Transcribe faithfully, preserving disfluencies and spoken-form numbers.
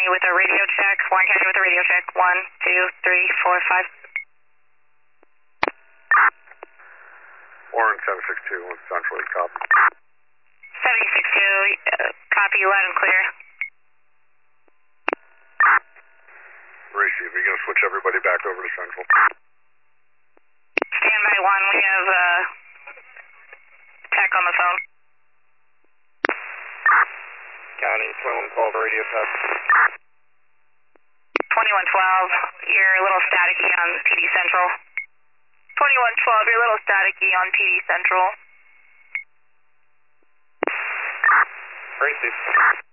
with a radio check. Warren County with a radio check. One, two, three, four, five. Warren seven six two, one Central, copy. seventy-six two, uh, copy, loud and clear. Receive, you're going to switch everybody back over to Central. Standby one, we have uh, tech on the phone. County, twenty-one twelve, radio test. twenty-one twelve, you're a little staticky on P D Central. twenty-one twelve, you're a little staticky on P D Central. Receive.